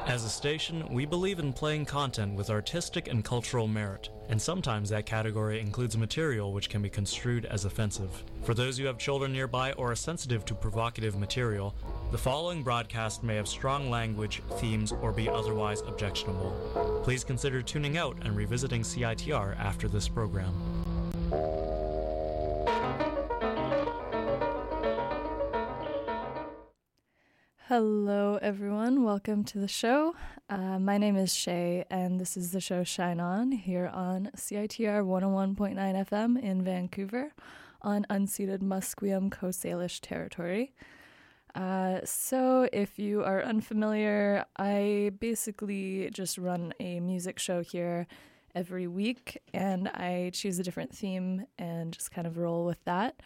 As a station, we believe in playing content with artistic and cultural merit, and sometimes that category includes material which can be construed as offensive. For those who have children nearby or are sensitive to provocative material, the following broadcast may have strong language, themes, or be otherwise objectionable. Please consider tuning out and revisiting CITR after this program. Hello everyone, welcome to the show. My name is Shay and this is the show Shine On here on CITR 101.9 FM in Vancouver on unceded Musqueam Coast Salish territory. So if you are unfamiliar, I basically just run a music show here every week and I choose a different theme and just kind of roll with that.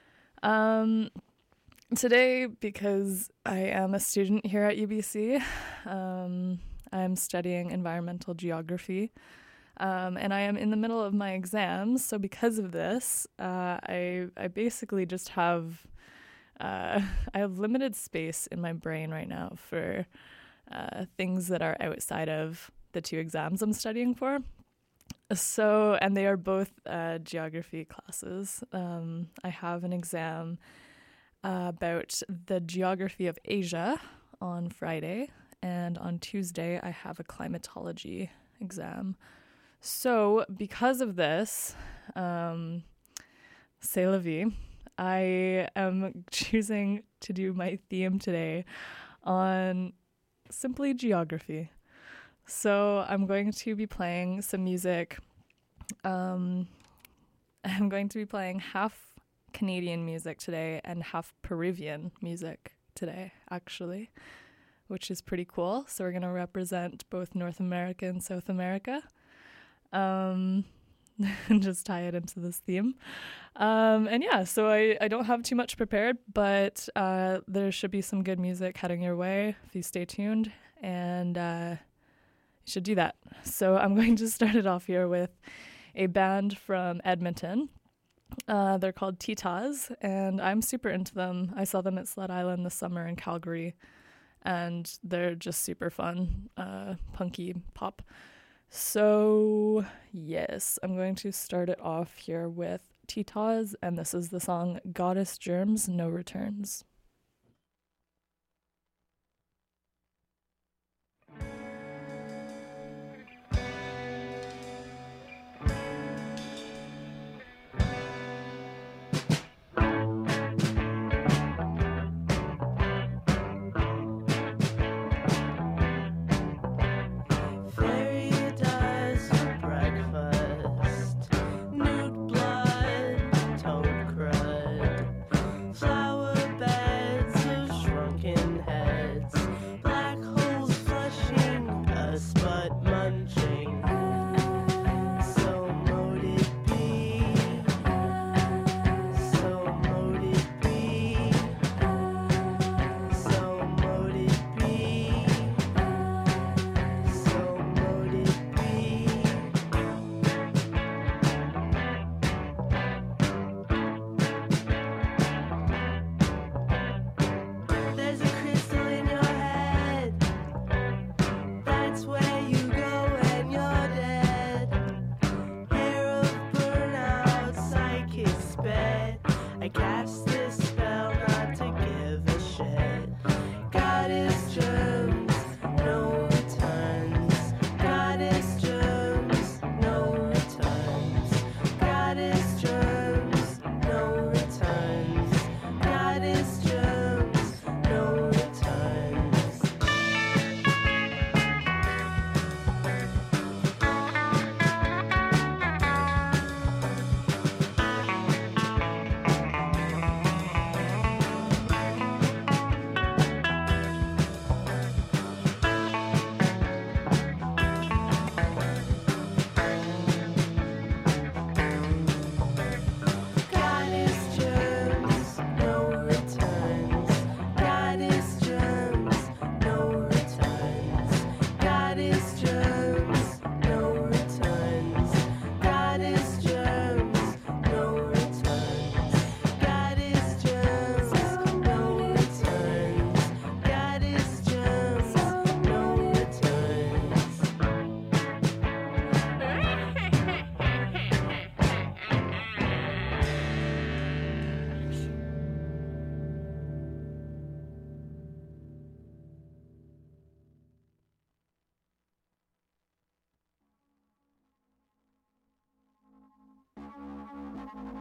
Today, because I am a student here at UBC, I'm studying environmental geography, and I am in the middle of my exams. So because of this, I basically just have I have limited space in my brain right now for things that are outside of the two exams I'm studying for. So, and they are both geography classes. I have an exam about the geography of Asia on Friday, and on Tuesday I have a climatology exam. So because of this, c'est la vie, I am choosing to do my theme today on simply geography. So I'm going to be playing some music. I'm going to be playing half Canadian music today and half Peruvian music today, actually, which is pretty cool. So we're going to represent both North America and South America and just tie it into this theme. And yeah, so I don't have too much prepared, but there should be some good music heading your way if you stay tuned, and you should do that. So I'm going to start it off here with a band from Edmonton. They're called Titas, and I'm super into them. I saw them at Sled Island this summer in Calgary, and they're just super fun, punky pop. So, yes, I'm going to start it off here with Titas, and this is the song Goddess Germs, No Returns.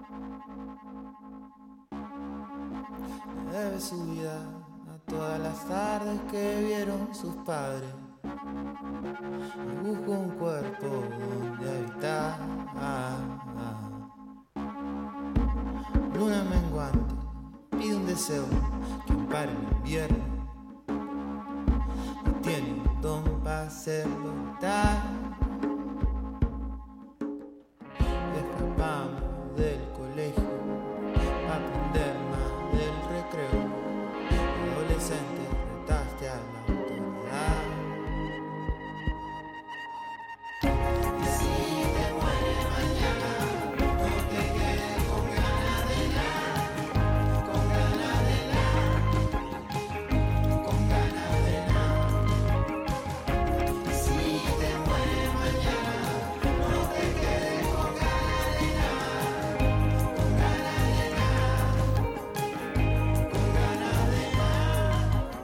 Debe su vida a todas las tardes que vieron sus padres. Y busco un cuerpo donde habitar. Luna menguante, pide un deseo que ampare el invierno. Y tiene un don para hacerlo notar. Escapamos del colegio para aprender más del recreo. Adolescente, retaste a la autoridad. Y si te mueres mañana, no te quedes con ganas de nada, con ganas de nada, con ganas de nada. Y si te mueres mañana, no te quedes con ganas de nada, con ganas de nada, con ganas de nada.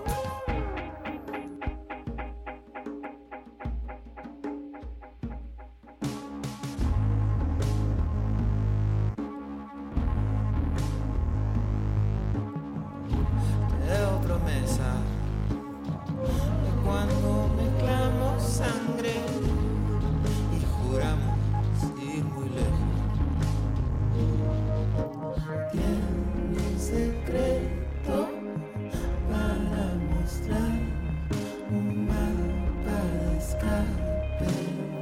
Te debo promesa de cuando mezclamos sangre y juramos ir muy lejos. Tiene un secreto para mostrar un mapa de escape.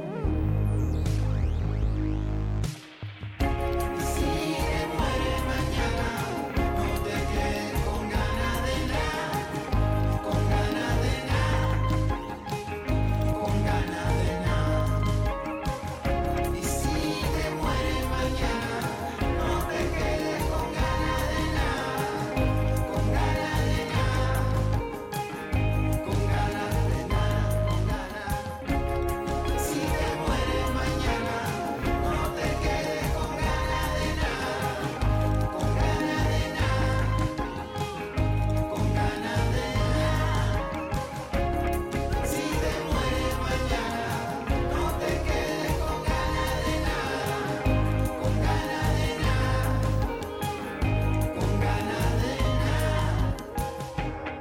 Y si te mueres mañana, no te quedes con ganas de nada, con ganas de nada, con ganas de nada. Y si te mueres mañana, no te quedes con ganas de nada, con ganas de nada, con ganas de nada, con ganas. Si te mueres mañana, no te quedes con ganas de nada, con ganas de nada, con ganas de nada. Si te mueres mañana, no te quedes con ganas de nada, con ganas de nada, con ganas de nada.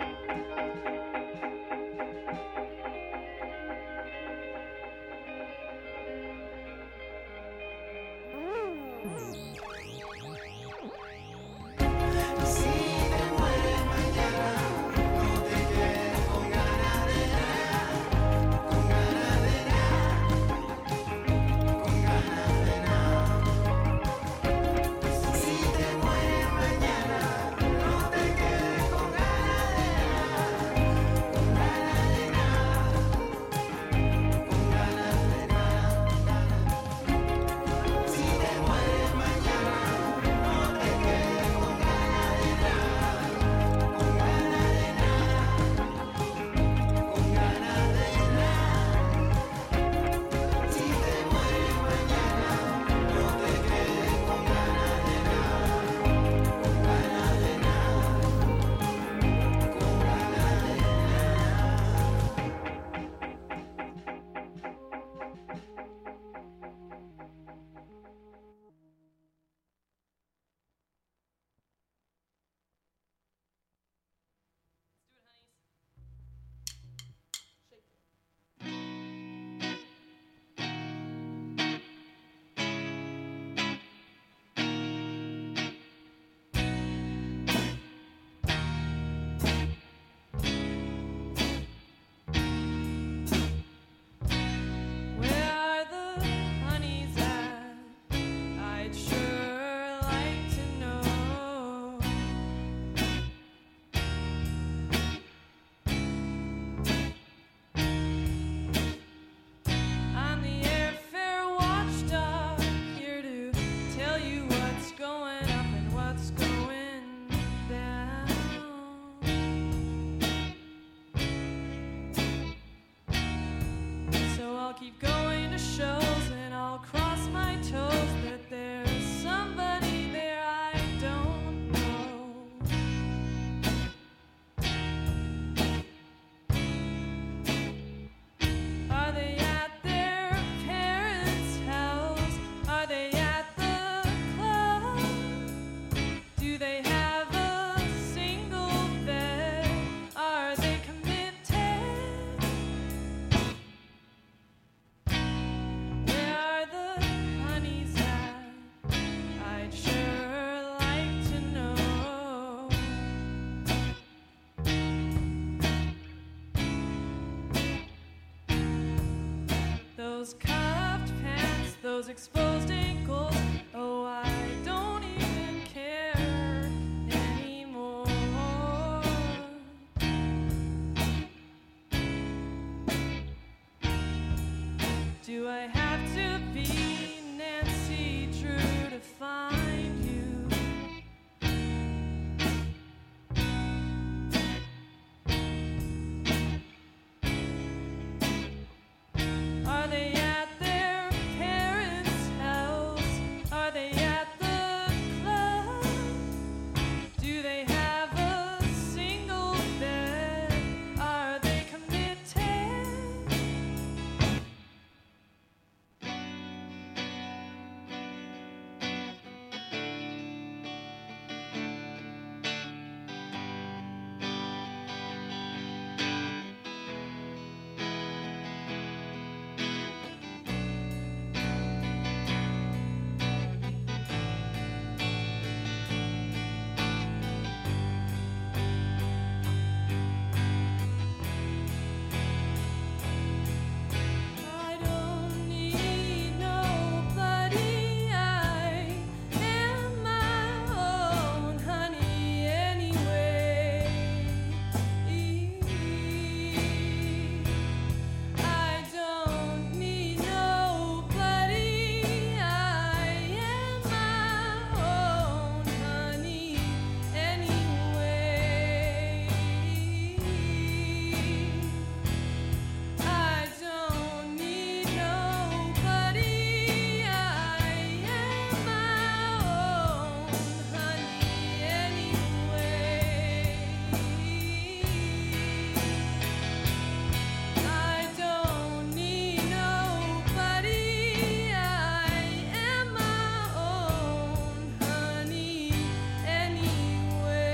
Si te mueres mañana, no te quedes con ganas de nada, con ganas de nada, con ganas de nada. Si te mueres mañana, no te quedes con ganas de nada, con ganas de nada, con ganas de nada. Si te mueres mañana, no te quedes con ganas de nada, con ganas de nada, con ganas de nada. Si te mueres mañana, no te quedes con ganas de nada, con ganas de nada, con ganas de Where are the honeys at? I'd sure like to know. I'm the airfare watchdog, here to tell you what's going up and what's going down. So I'll keep going to shows and I'll cross my toes that there's somebody there I don't know. Are they at their parents' house? Are they at the club? those cuffed pants, those exposed ankles. Oh, I don't even care anymore. Do I have to be Nancy Drew to find you? Are they at their parents' house? Are they at the club? Do they have a single bed? Are they committed? I don't need nobody. I am my own honey anyway. I don't need nobody. I am my own honey anyway. I don't need nobody. I am my own honey anyway. I don't need nobody. I am my own honey anyway.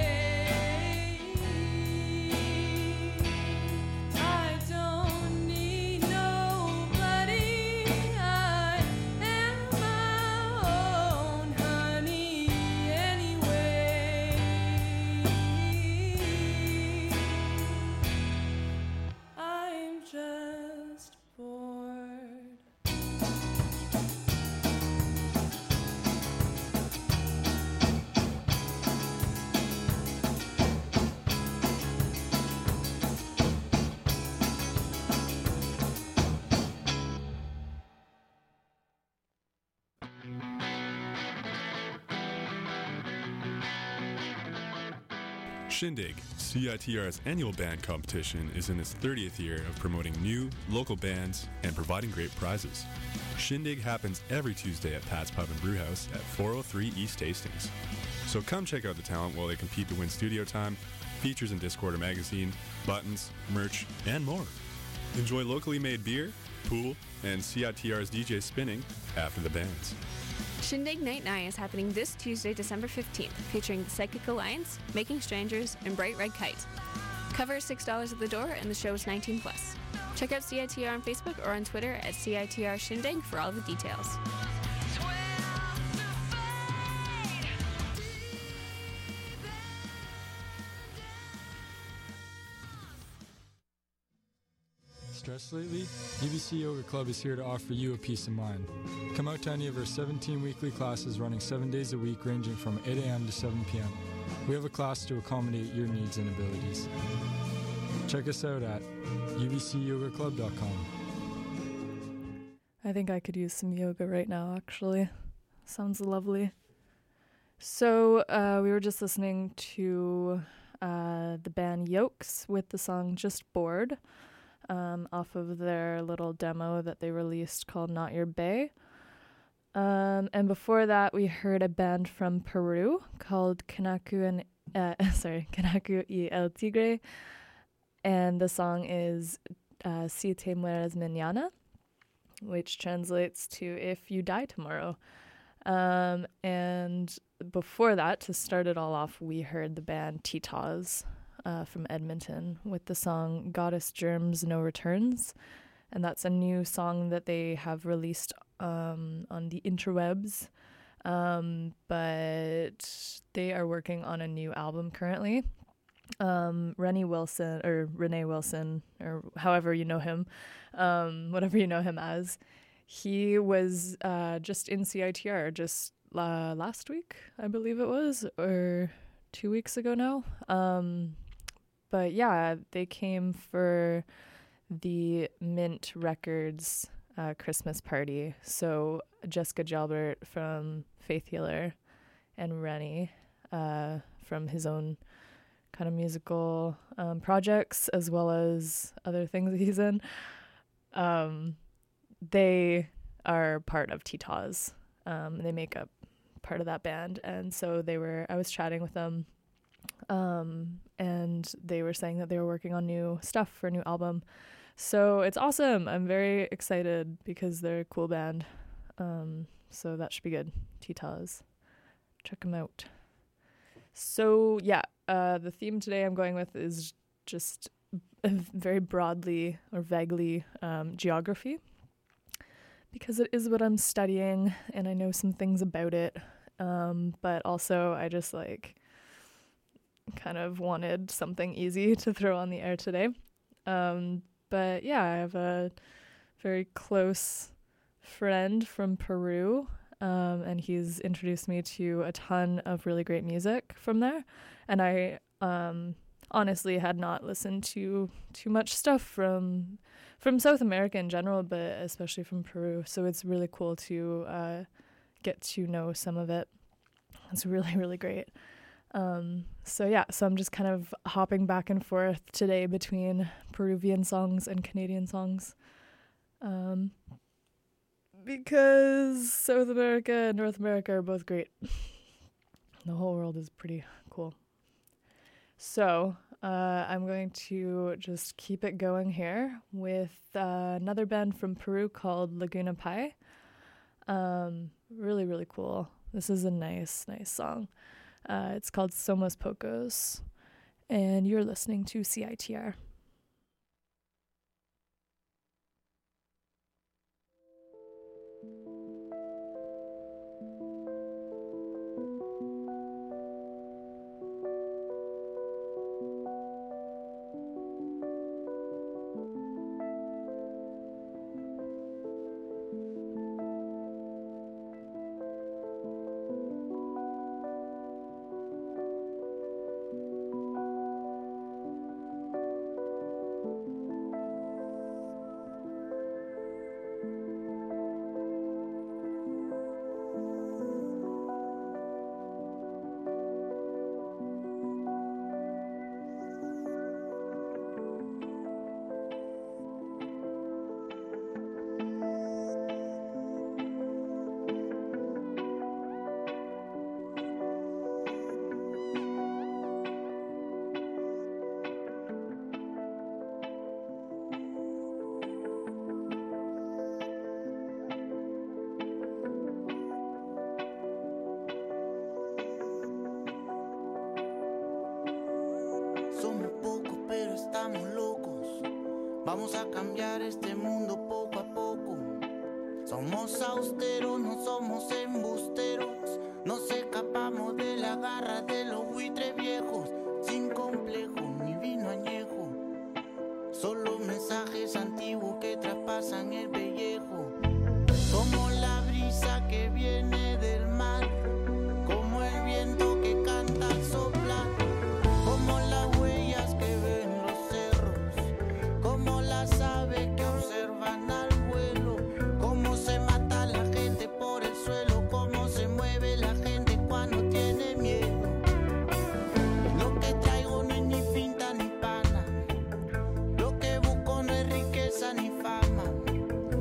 I don't need nobody. I am my own honey anyway. I'm just bored. Shindig, CITR's annual band competition, is in its 30th year of promoting new, local bands and providing great prizes. Shindig happens every Tuesday at Pat's Pub and Brewhouse at 403 East Hastings. So come check out the talent while they compete to win studio time, features in Discorder magazine, buttons, merch, and more. Enjoy locally made beer, pool, and CITR's DJ spinning after the bands. Shindig Night 9 is happening this Tuesday, December 15th, featuring the Psychic Alliance, Making Strangers, and Bright Red Kite. Cover is $6 at the door, and the show is 18+. Check out CITR on Facebook or on Twitter at CITR Shindig for all the details. Stressed lately? UBC Yoga Club is here to offer you a peace of mind. Come out to any of our 17 weekly classes running 7 days a week ranging from 8 a.m. to 7 p.m. We have a class to accommodate your needs and abilities. Check us out at ubcyogaclub.com. I think I could use some yoga right now, actually. Sounds lovely. So we were just listening to the band Yokes with the song Just Bored off of their little demo that they released called Not Your Bay. And before that, we heard a band from Peru called Kanaku y El Tigre. And the song is Si te mueres mañana, which translates to If You Die Tomorrow. And before that, to start it all off, we heard the band Titas from Edmonton with the song Goddess Germs No Returns. And that's a new song that they have released on the interwebs. But they are working on a new album currently. Rennie Wilson or Renee Wilson or however you know him, whatever you know him as. He was just in CITR just last week, I believe it was, or 2 weeks ago now. But yeah, they came for the Mint Records Christmas party. So Jessica Jalbert from Faith Healer and Rennie from his own kind of musical projects, as well as other things that he's in. They are part of T-Taz. They make up part of that band. And so I was chatting with them, and they were saying that they were working on new stuff for a new album. So it's awesome. I'm very excited because they're a cool band. So that should be good. T-Taz. Check them out. So yeah, the theme today I'm going with is just very broadly or vaguely geography, because it is what I'm studying and I know some things about it. But also I just kind of wanted something easy to throw on the air today. But yeah, I have a very close friend from Peru, and he's introduced me to a ton of really great music from there. And I honestly had not listened to too much stuff from South America in general, but especially from Peru. So it's really cool to get to know some of it. It's really, really great. So I'm just kind of hopping back and forth today between Peruvian songs and Canadian songs. Because South America and North America are both great. The whole world is pretty cool. So I'm going to just keep it going here with another band from Peru called Laguna Pi. Really, really cool. This is a nice song. It's called Somos Pocos, and you're listening to CITR. Somos pocos pero estamos locos. Vamos a cambiar este mundo poco a poco. Somos austeros, no somos embusteros. Nos escapamos de la garra de los buitres viejos. Sin complejos ni vino añejo. Solo mensajes antiguos que traspasan el pellejo. Como la brisa que viene del mar. Como el viento que canta al soplar. Como las huellas que ven los cerros. Como las aves que observan al vuelo. Cómo se mata la gente por el suelo. Cómo se mueve la gente cuando tiene miedo. Lo que traigo no es ni finta ni pana. Lo que busco no es riqueza ni fama.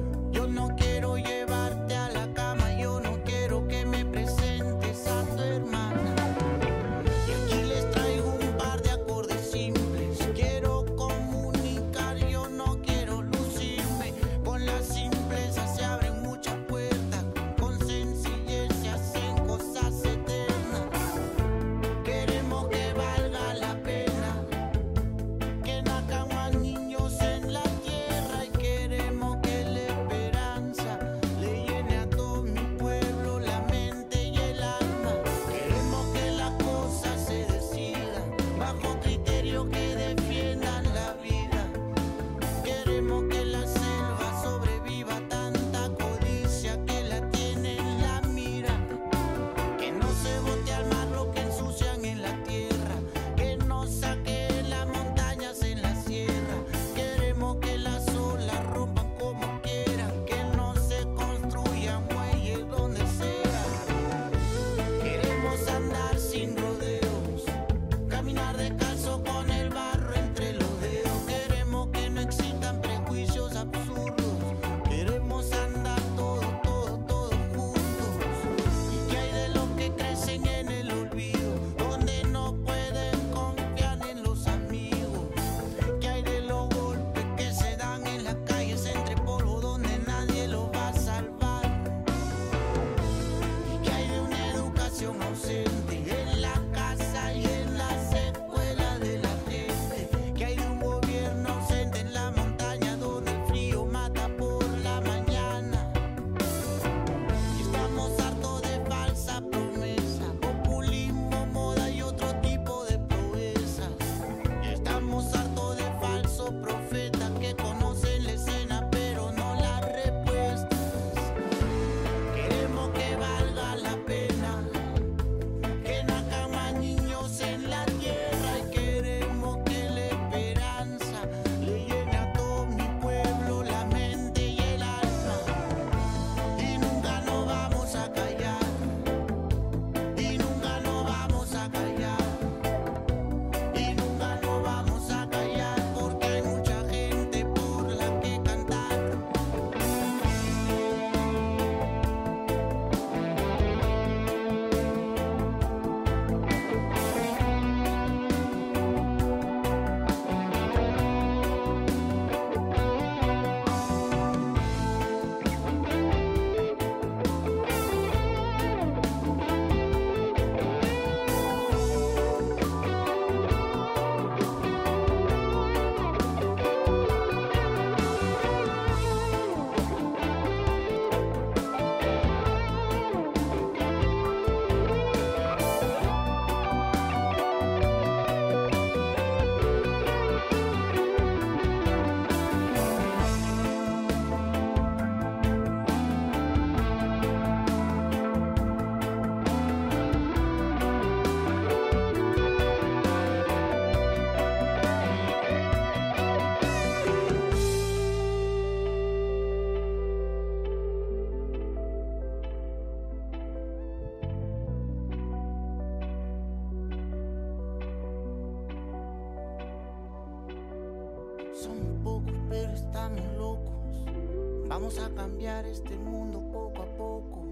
estamos locos. Vamos a cambiar este mundo poco a poco.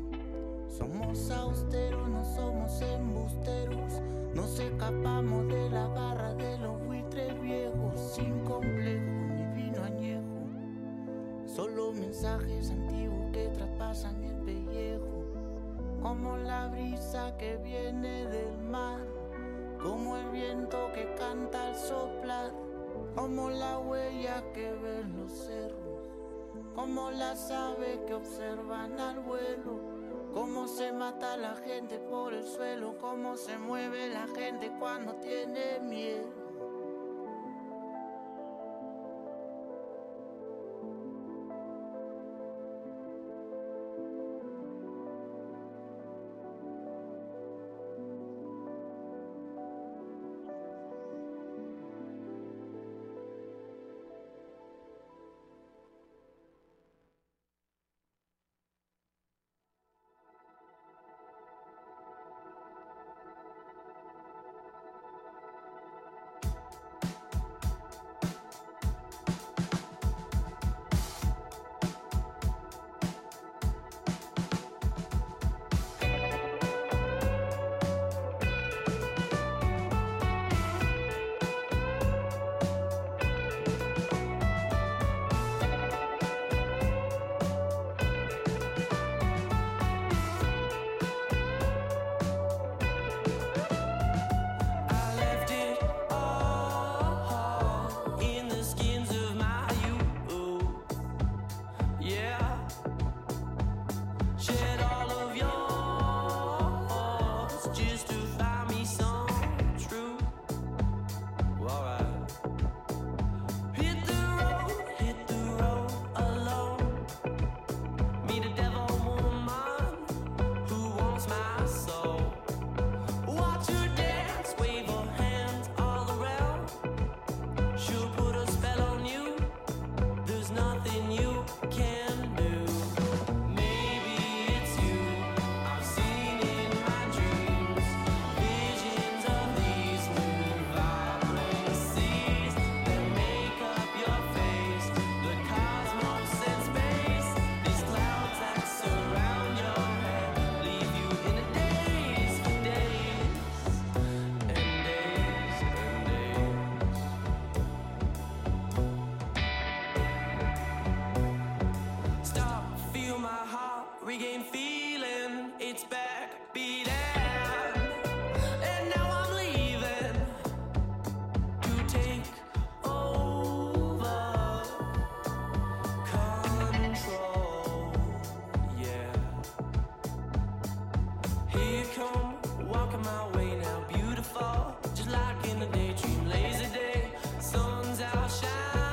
Somos austeros, no somos embusteros. Nos escapamos de la garra de los buitres viejos. Sin complejo ni vino añejo. Solo mensajes antiguos que traspasan el pellejo. Como la brisa que viene del mar. Como el viento que canta al soplar. Como la huella que ven los cerros. Como las aves que observan al vuelo. Cómo se mata la gente por el suelo. Cómo se mueve la gente cuando tiene miedo.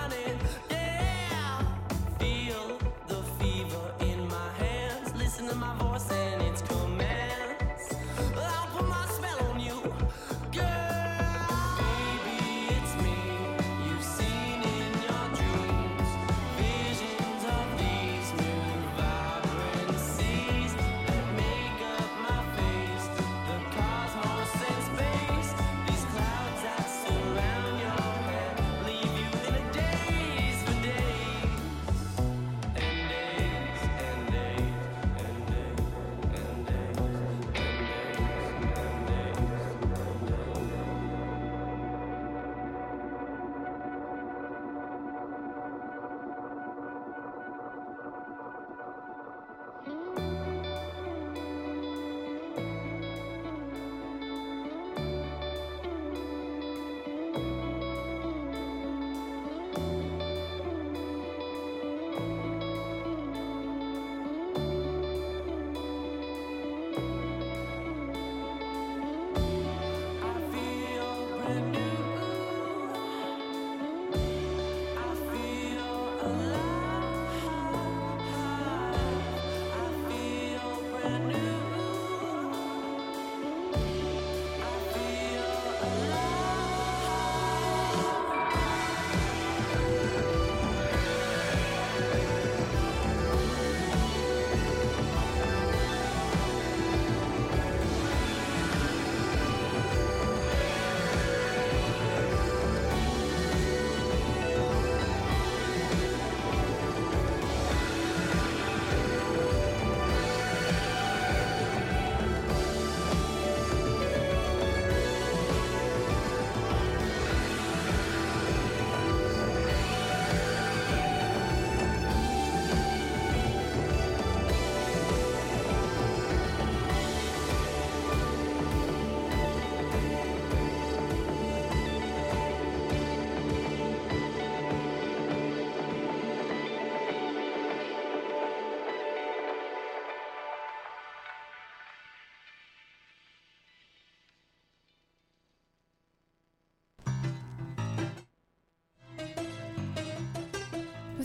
Listen to my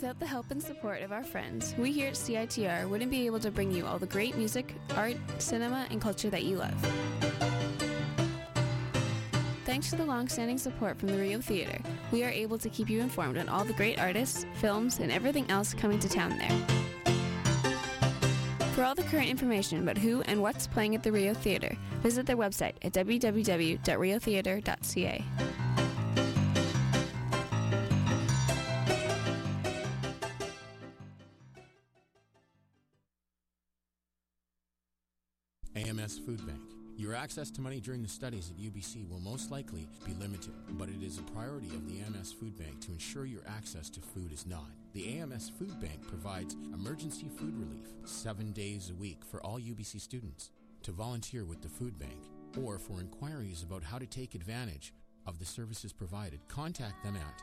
Without the help and support of our friends, we here at CITR wouldn't be able to bring you all the great music, art, cinema, and culture that you love. Thanks to the long-standing support from the Rio Theatre, we are able to keep you informed on all the great artists, films, and everything else coming to town there. For all the current information about who and what's playing at the Rio Theatre, visit their website at www.riotheatre.ca. AMS Food Bank. Your access to money during the studies at UBC will most likely be limited, but it is a priority of the AMS Food Bank to ensure your access to food is not. The AMS Food Bank provides emergency food relief 7 days a week for all UBC students. To volunteer with the food bank or for inquiries about how to take advantage of the services provided, contact them at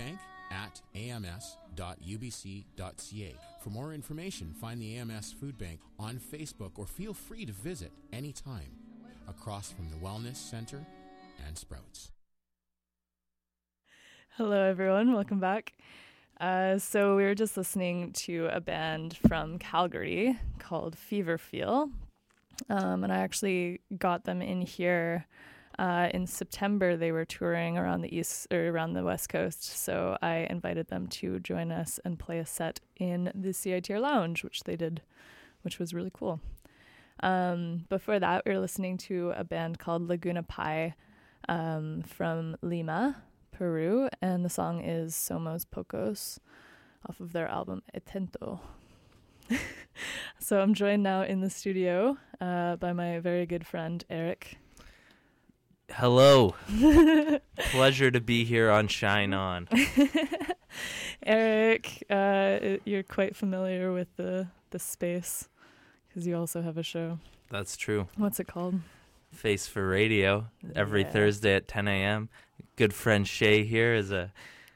foodbank@ams.ubc.ca. For more information, find the AMS Food Bank on Facebook or feel free to visit anytime across from the Wellness Center and Sprouts. Hello, everyone. Welcome back. So we were just listening to a band from Calgary called Fever Feel. And I actually got them in here in September. They were touring around around the West Coast. So I invited them to join us and play a set in the CITR Lounge, which they did, which was really cool. Before that, we were listening to a band called Laguna Pi from Lima, Peru, and the song is Somos Pocos off of their album Etento. So I'm joined now in the studio by my very good friend Eric. Hello. Pleasure to be here on Shine On. Eric, you're quite familiar with the space because you also have a show. That's true. What's it called? Face for Radio every Thursday at 10 a.m. Good friend Shay here is a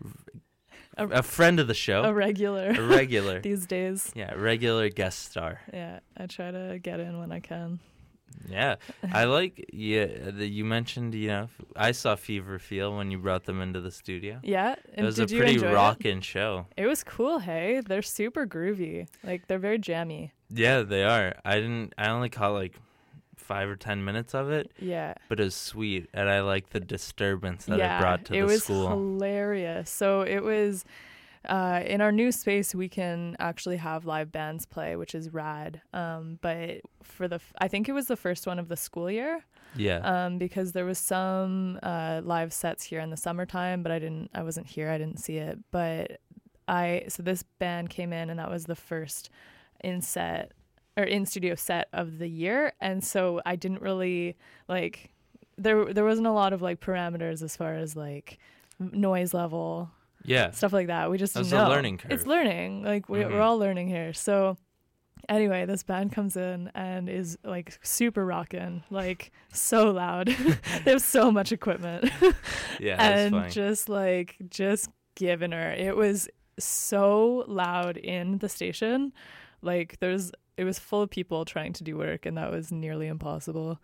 friend of the show. A regular. These days. Yeah, regular guest star. Yeah, I try to get in when I can. Yeah, I like that you mentioned, I saw Fever Feel when you brought them into the studio. Yeah. And it was a pretty rockin' show. It was cool, hey? They're super groovy. Like, they're very jammy. Yeah, they are. I only caught like 5 or 10 minutes of it. Yeah. But it was sweet, and I like the disturbance that it brought to the school. It was hilarious. So it was... in our new space, we can actually have live bands play, which is rad. But I think it was the first one of the school year. Yeah. Because there was some live sets here in the summertime, but I wasn't here. I didn't see it. But so this band came in, and that was the first in studio set of the year. And so I didn't really there wasn't a lot of parameters as far as noise level. Yeah. Stuff like that. We just didn't know. It's a learning curve. It's learning. We're all learning here. So anyway, this band comes in and is super rockin', so loud. They have so much equipment. Yeah, and that's funny. just giving her. It was so loud in the station. It was full of people trying to do work, and that was nearly impossible.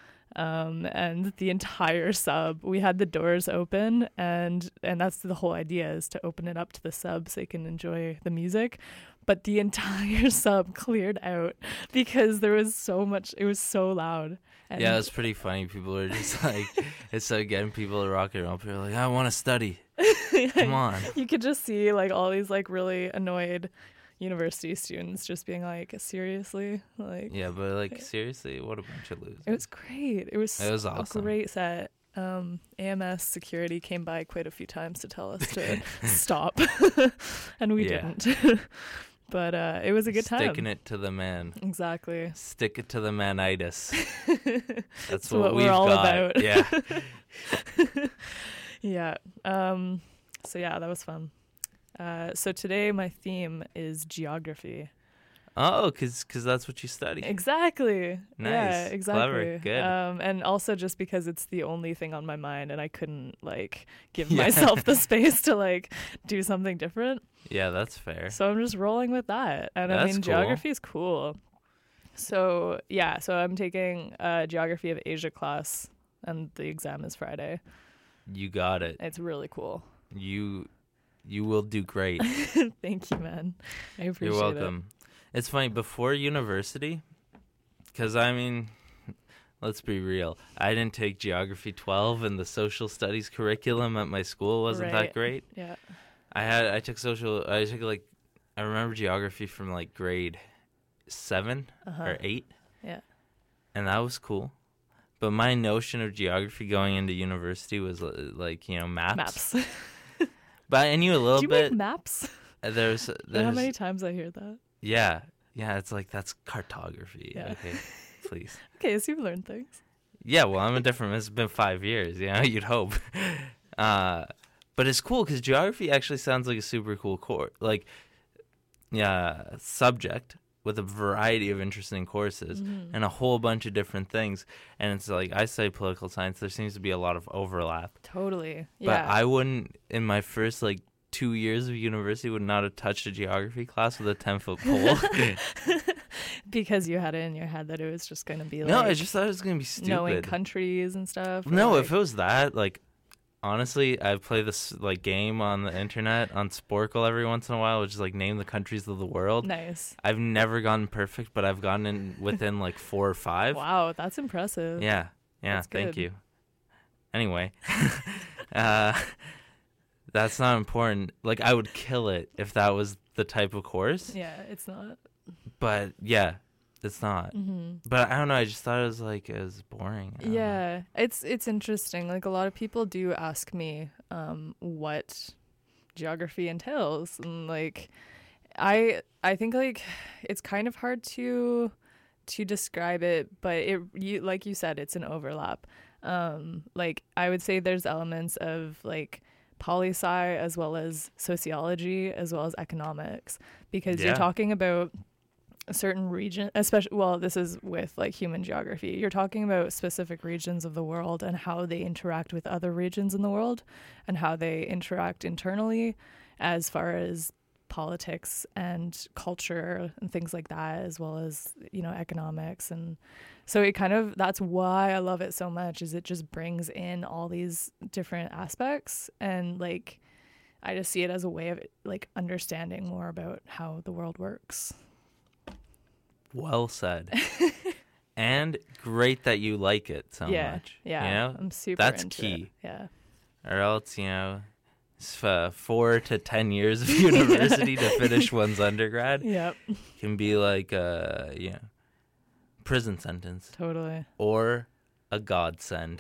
And the entire sub, we had the doors open, and that's the whole idea, is to open it up to the sub so they can enjoy the music. But the entire sub cleared out because there was so much, it was so loud. And yeah, it's pretty funny. People are just it's getting people to rock and roll. People are like, I want to study. Come on. You could just see all these really annoyed university students just being seriously, yeah, but seriously, what a bunch of losers. It was great. It was awesome. A great set. AMS security came by quite a few times to tell us to stop, and we didn't. But it was a good time. Sticking it to the man. Exactly. Stick it to the manitis. That's what we've we're all got. about. Yeah. Yeah. So yeah, that was fun. So today my theme is geography. Oh, because that's what you study. Exactly. Nice. Yeah, exactly. Clever. Good. And also just because it's the only thing on my mind, and I couldn't give myself the space to do something different. Yeah, that's fair. So I'm just rolling with that. And that's cool. Geography is cool. So yeah, so I'm taking Geography of Asia class, and the exam is Friday. You got it. It's really cool. You will do great. Thank you, man. I appreciate You're welcome. It's funny, before university, because, I mean, let's be real. I didn't take Geography 12, and the social studies curriculum at my school wasn't that great. Yeah. I took I remember geography from, like, grade 7 or 8. Yeah. And that was cool. But my notion of geography going into university was, like, you know, maps. But I knew a little bit. Do you make maps? There's how many times I hear that? Yeah. Yeah, it's like, that's cartography. Yeah. Okay, please. Okay, so you've learned things. Yeah, well, it's been 5 years, you know, you'd hope. But it's cool because geography actually sounds like a super cool subject with a variety of interesting courses and a whole bunch of different things. And it's like, I study political science. There seems to be a lot of overlap. Totally. But Yeah. I wouldn't, in my first, 2 years of university, would not have touched a geography class with a 10-foot pole. Because you had it in your head that it was just going to be No, I just thought it was going to be stupid. knowing countries and stuff. No, if it was that, honestly, I play this game on the internet on Sporkle every once in a while, which is name the countries of the world. Nice. I've never gotten perfect, but I've gotten in within 4 or 5. Wow, that's impressive. Yeah, That's thank good. you. Anyway, that's not important. I would kill it if that was the type of course. Yeah, it's not. But yeah, it's not. But I don't know. I just thought it was boring. I don't know. Yeah, it's interesting. A lot of people do ask me what geography entails, and I think it's kind of hard to describe it, but like you said, it's an overlap. I would say there's elements of poli-sci as well as sociology as well as economics, because you're talking about a certain region, especially, well, this is with human geography. You're talking about specific regions of the world and how they interact with other regions in the world and how they interact internally as far as politics and culture and things like that, as well as, economics. And so that's why I love it so much, is it just brings in all these different aspects. And I just see it as a way of understanding more about how the world works. Well said. And great that you like it so much. Yeah, I'm super That's into key. it. Yeah. Or else, it's 4 to 10 years of university to finish one's undergrad. Yep. Can be a prison sentence. Totally. Or a godsend.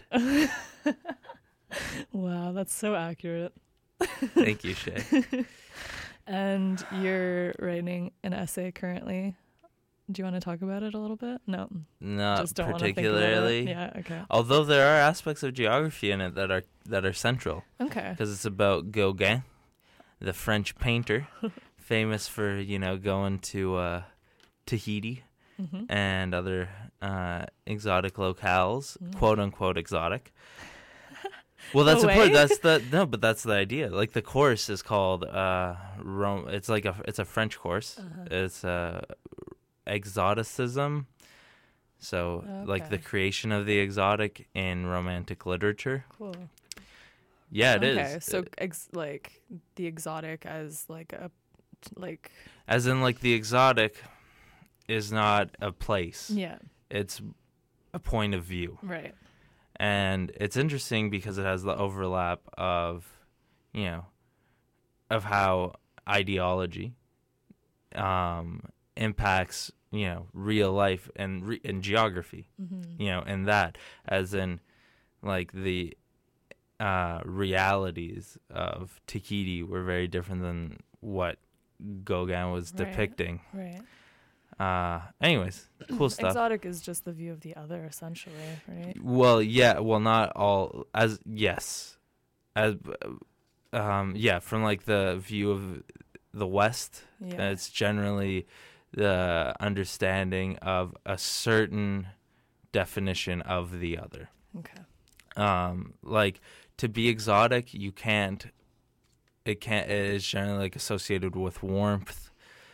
Wow, that's so accurate. Thank you, Shay. And you're writing an essay currently. Do you want to talk about it a little bit? No. Not Just don't particularly. Want to think about it. Yeah, okay. Although there are aspects of geography in it that are central. Okay. Because it's about Gauguin, the French painter, famous for, going to Tahiti and other exotic locales, quote unquote exotic. Well, that's important. But that's the idea. That's course is called Rome. It's it's a French course. It's exoticism. So the creation of the exotic in romantic literature. Cool. Yeah, it is. Okay, so the exotic as as in the exotic is not a place. Yeah. It's a point of view. Right. And it's interesting because it has the overlap of, of how ideology impacts, real life and geography, and that, as in, the realities of Tahiti were very different than what Gauguin was depicting. Right. Anyways, cool stuff. Exotic is just the view of the other, essentially, right? Well, yeah. Well, not all. From the view of the West, it's generally the understanding of a certain definition of the other. Okay. To be exotic, you can't. It is generally associated with warmth.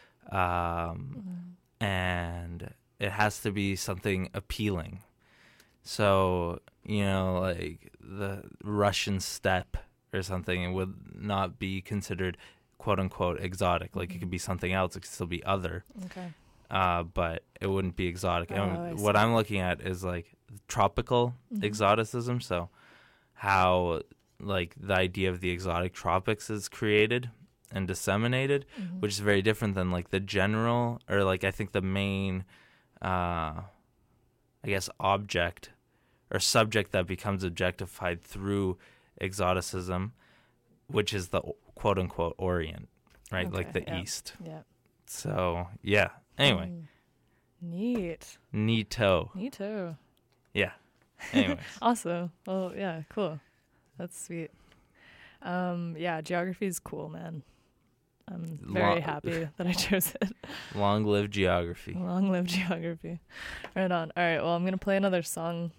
And it has to be something appealing. So, the Russian steppe or something, it would not be considered quote unquote exotic. Like it could be something else. It could still be other. Okay. But it wouldn't be exotic. Oh, And I what see. I'm looking at is like tropical exoticism. So how like the idea of the exotic tropics is created and disseminated, which is very different than like the general, or like I think the main, I guess, object or subject that becomes objectified through exoticism, which is the quote unquote Orient, right? Like Okay, the yeah. East. Yeah. So yeah. Anyway, Neat. neato. Me too. Yeah. Anyways, Awesome. Well, yeah, cool. That's sweet. Yeah, geography is cool, man. I'm very happy that I chose it. long live geography. Long live geography. Right on. All right, well, I'm going to play another song.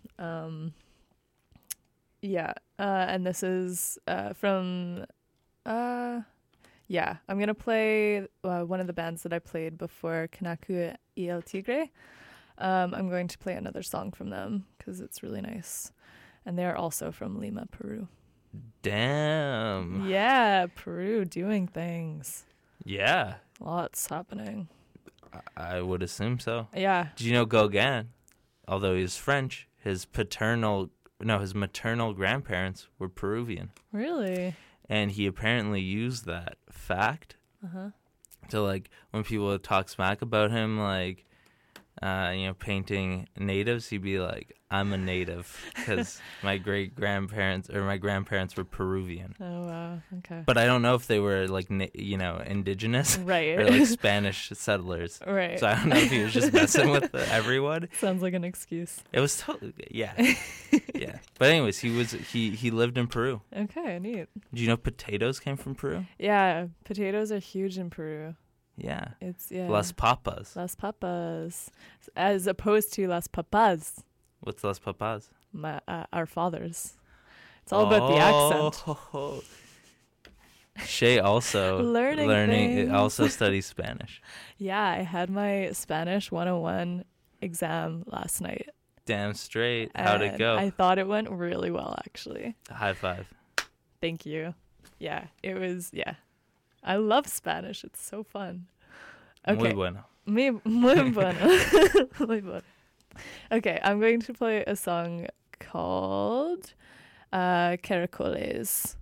And this is from... I'm going to play one of the bands that I played before, Kanaku y El Tigre. I'm going to play another song from them because it's really nice. And they're also from Lima, Peru. Damn. Yeah, Peru doing things. Yeah. Lots happening. I would assume so. Yeah. Did you know Gauguin, although he's French, his maternal grandparents were Peruvian. Really? And he apparently used that fact to, like, when people would talk smack about him, like, painting natives, he'd be like, I'm a native because my grandparents were Peruvian. Oh, wow. Okay. But I don't know if they were, like, indigenous Right. or, like, Spanish settlers. Right. So I don't know if he was just messing with everyone. Sounds like an excuse. It was totally, yeah. Yeah. But anyways, he lived in Peru. Okay, neat. Do you know potatoes came from Peru? Yeah, potatoes are huge in Peru. Yeah. It's, yeah. Las papas. Las papas. As opposed to las papas, What's las papas? our fathers. It's all about the accent. Oh. Shay also Learning things. also studies Spanish. Yeah, I had my Spanish 101 exam last night. Damn straight. How'd it and go? I thought it went really well, actually. High five. Thank you. Yeah, it was, I love Spanish. It's so fun. Okay. Muy bueno. Muy bueno. Muy bueno. Okay, I'm going to play a song called Caracoles.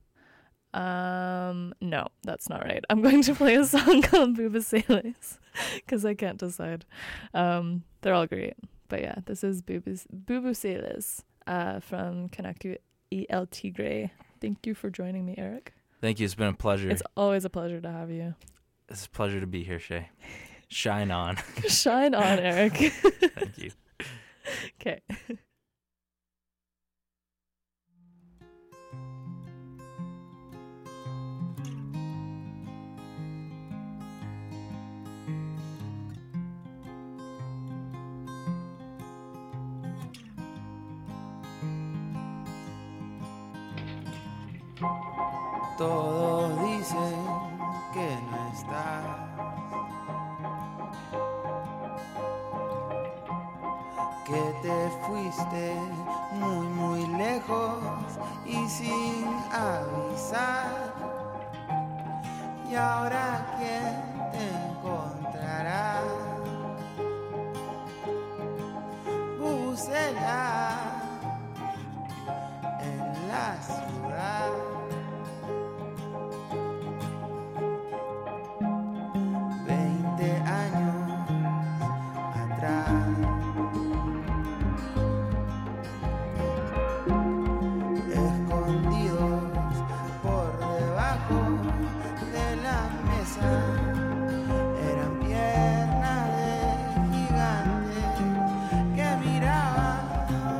No, that's not right. I'm going to play a song called Bubuceles because I can't decide. They're all great. But yeah, this is Bubuceles from Kanaku y El Tigre. Thank you for joining me, Eric. Thank you. It's been a pleasure. It's always a pleasure to have you. It's a pleasure to be here, Shay. Shine on. Shine on, Eric. Thank you. Okay. Todos dicen que no estás. Que te fuiste muy muy lejos y sin avisar. Y ahora quién te encontrará. Bubucela en la ciudad. 20 años atrás. Escondidos por debajo de la mesa, eran piernas de gigantes que miraban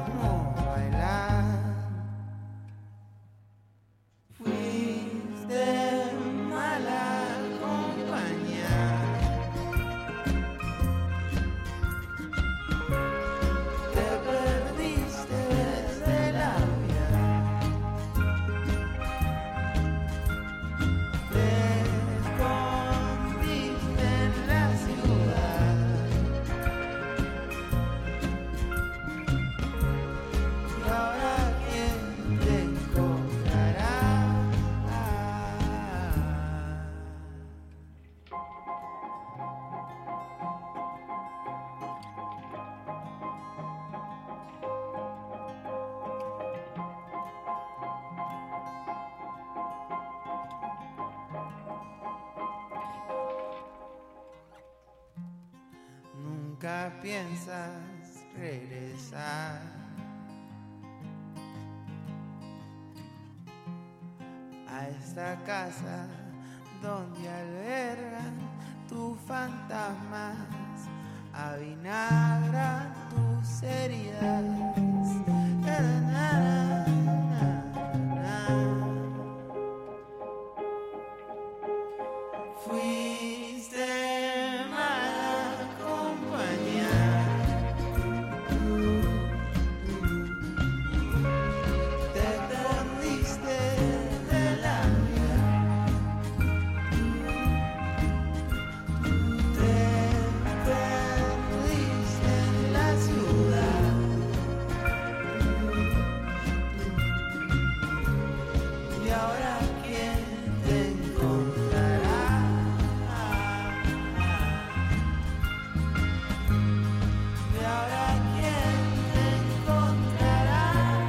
nunca piensas regresar a esta casa donde albergan tus fantasmas, avinagran tus heridas. Na, na, na, na. Fuiste mala compañía, te perdiste de la vida, te perdiste en la ciudad. Y ahora quién te encontrará. Y ahora quién te encontrará.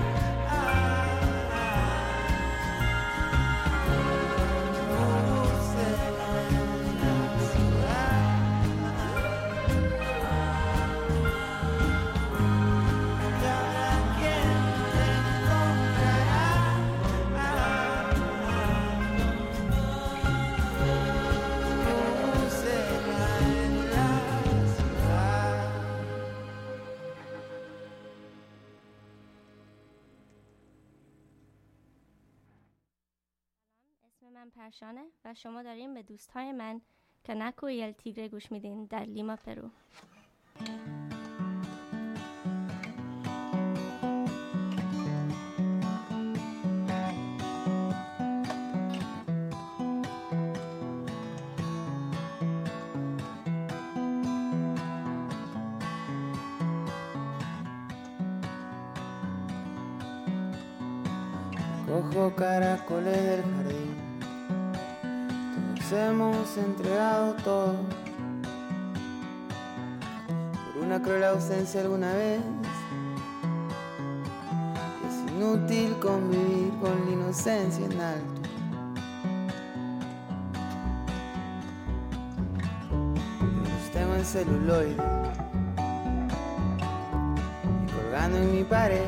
Dulce en la ciudad. Y ahora quién te encontrará. Dulce en la ciudad. اسم من پرشانه و شما دارین به دوستای من کناکو y el tigre گوش میدین در لیما پرو. Cojo caracoles del jardín, todos hemos entregado todo por una cruel ausencia alguna vez. Es inútil convivir con la inocencia en alto. Los tengo en celuloide y colgando en mi pared.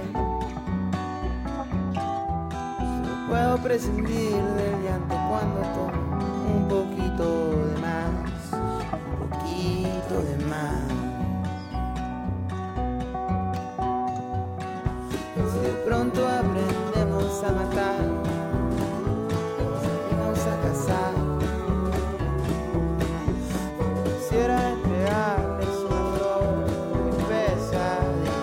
Puedo prescindir del llanto cuando tomo un poquito de más, un poquito de más. Si de pronto aprendemos a matar, salimos a cazar. Quisiera entregarles una flor muy pesadilla.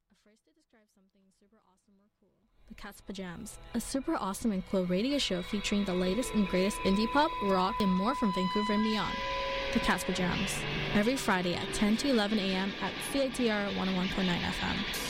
A phrase to describe something super awesome or cool. The Cat's Pajams, a super awesome and cool radio show featuring the latest and greatest indie pop, rock, and more from Vancouver and beyond. The Cat's Pajams, every Friday at 10 to 11 a.m. at CITR 101.9 FM.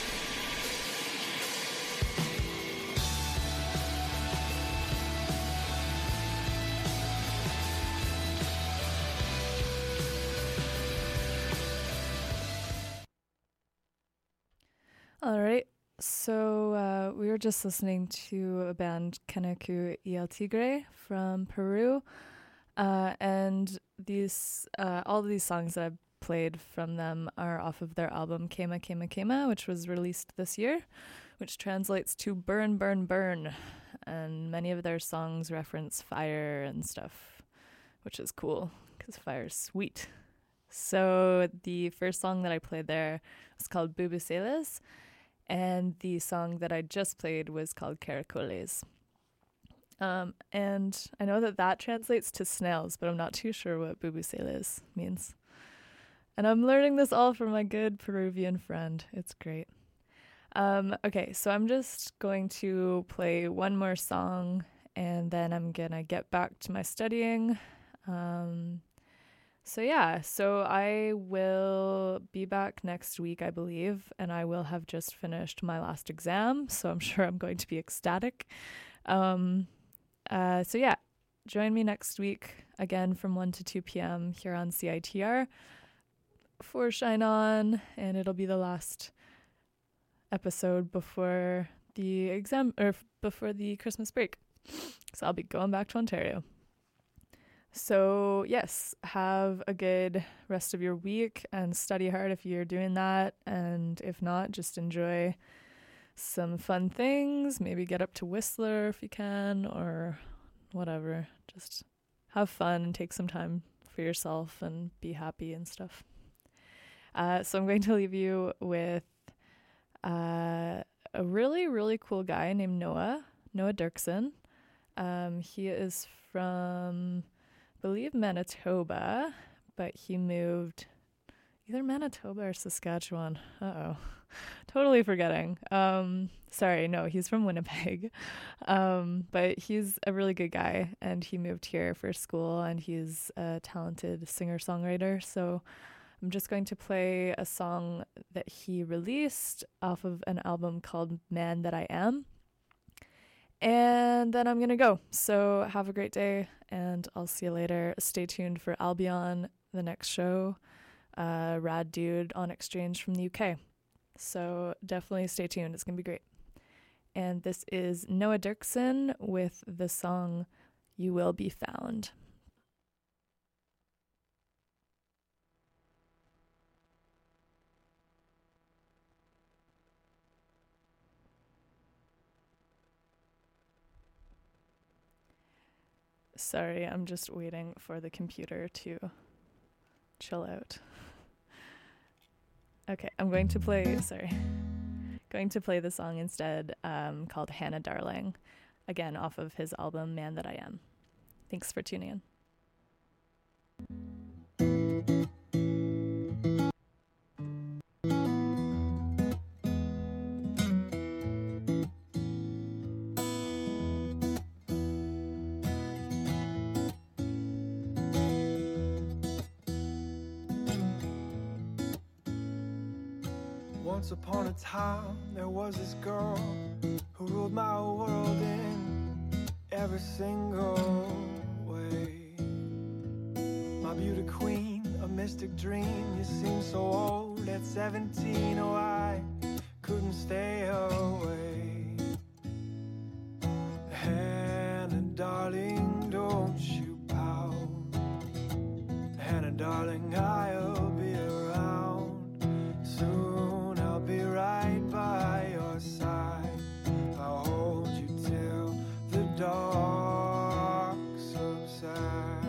All right, so we were just listening to a band, Kanaku y El Tigre from Peru, and these all of these songs that I've played from them are off of their album Quema Quema Quema, which was released this year, which translates to Burn Burn Burn, and many of their songs reference fire and stuff, which is cool because fire is sweet. So the first song that I played there was called Bubuceles, and the song that I just played was called Caracoles. And I know that translates to snails, but I'm not too sure what Bubuceles means. And I'm learning this all from my good Peruvian friend. It's great. Okay, so I'm just going to play one more song, and then I'm going to get back to my studying. So I will be back next week, I believe, and I will have just finished my last exam, so I'm sure I'm going to be ecstatic. Join me next week, again from 1 to 2 p.m. here on CITR for Shine On, and it'll be the last episode before the exam, or before the Christmas break, so I'll be going back to Ontario. So yes, have a good rest of your week and study hard if you're doing that. And if not, just enjoy some fun things. Maybe get up to Whistler if you can, or whatever. Just have fun and take some time for yourself and be happy and stuff. So I'm going to leave you with a really, really cool guy named Noah Dirksen. He is from, I believe, Manitoba, but he moved either Manitoba or Saskatchewan. Totally forgetting. He's from Winnipeg. But he's a really good guy, and he moved here for school, and he's a talented singer-songwriter. So I'm just going to play a song that he released off of an album called Man That I Am. And then I'm going to go. So have a great day, and I'll see you later. Stay tuned for Albion, the next show. Rad dude on exchange from the UK. So definitely stay tuned. It's going to be great. And this is Noah Dirksen with the song You Will Be Found. Sorry, I'm just waiting for the computer to chill out. Okay, I'm going to play the song instead, called Hannah Darling, again off of his album Man That I Am. Thanks for tuning in. Once upon a time, there was this girl who ruled my world in every single way. My beauty queen, a mystic dream. You seem so old at 17. Oh, I couldn't stay away. Hannah, darling, don't you pout. Hannah, darling, I'll be around soon. I'll be right by your side. I'll hold you till the dark subsides.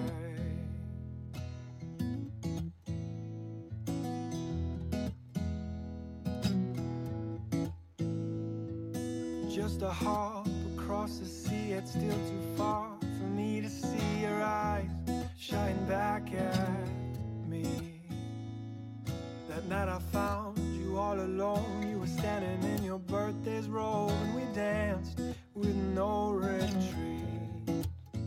Just a hop across the sea, it's still too far for me to see your eyes shine back at me. That night I found you all alone. You were standing in your birthday's robe, and we danced with no retreat.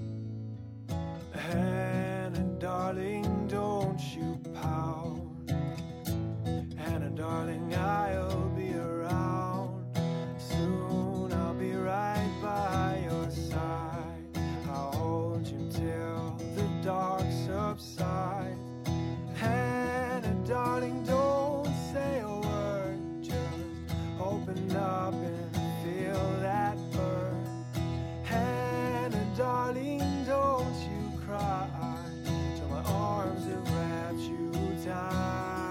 Hannah, darling, don't you pout. Hannah, darling, I'll be around. Soon I'll be right by your side. I'll hold you till the dark subsides. Hannah, darling, don't say a word. Just open up and feel that burn. Hannah, darling, don't you cry till my arms have wrapped you tight.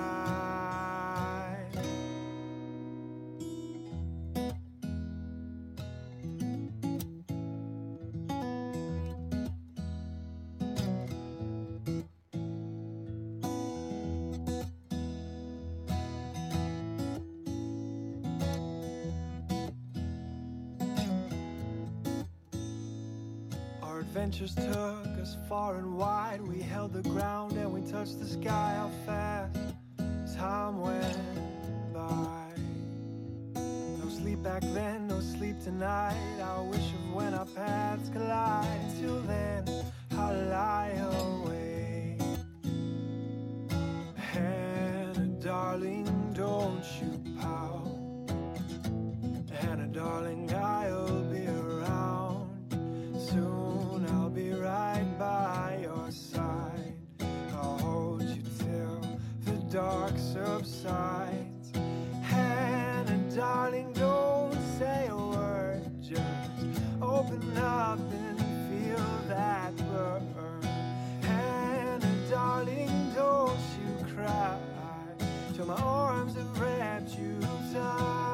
Our adventures took us far and wide. We held the ground and we touched the sky. How fast time went by. No sleep back then, no sleep tonight. I wish of when our paths collide. Until then, I'll lie awake. Hannah, darling, don't you pout. Hannah, darling, I'll be around. Soon I'll be right by your side. I'll hold you till the dark subsides. Hannah, darling, don't say a word. Just open up and feel that burn. Hannah, darling, don't you cry till my arms have wrapped you tight.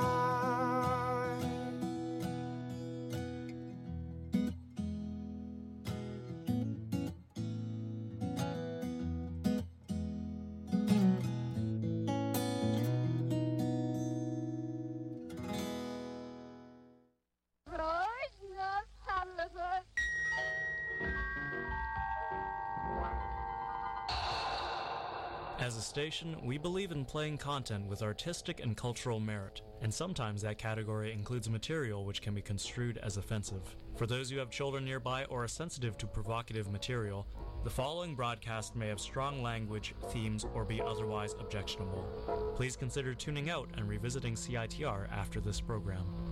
As a station, we believe in playing content with artistic and cultural merit, and sometimes that category includes material which can be construed as offensive. For those who have children nearby or are sensitive to provocative material, the following broadcast may have strong language, themes, or be otherwise objectionable. Please consider tuning out and revisiting CITR after this program.